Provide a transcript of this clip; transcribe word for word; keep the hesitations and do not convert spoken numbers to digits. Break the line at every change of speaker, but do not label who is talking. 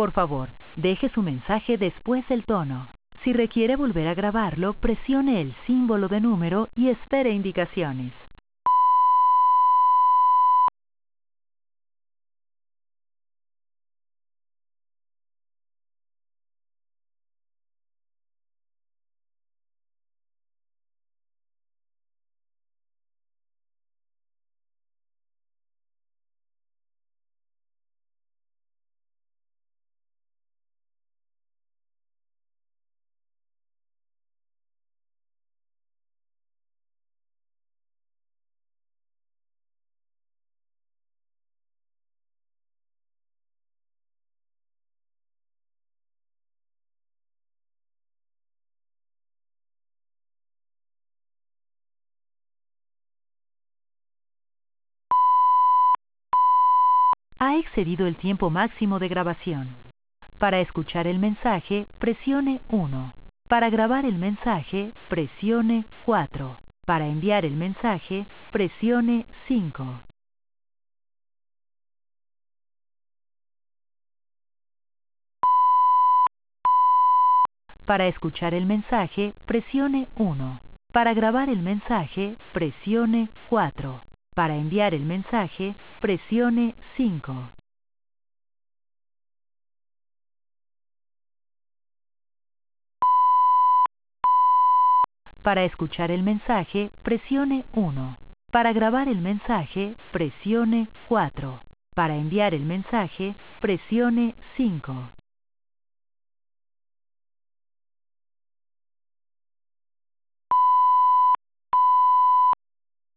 Por favor, deje su mensaje después del tono. Si requiere volver a grabarlo, presione el símbolo de número y espere indicaciones. Ha excedido el tiempo máximo de grabación. Para escuchar el mensaje, presione uno. Para grabar el mensaje, presione cuatro. Para enviar el mensaje, presione cinco. Para escuchar el mensaje, presione uno. Para grabar el mensaje, presione cuatro. Para enviar el mensaje, presione cinco. Para escuchar el mensaje, presione uno. Para grabar el mensaje, presione cuatro. Para enviar el mensaje, presione cinco.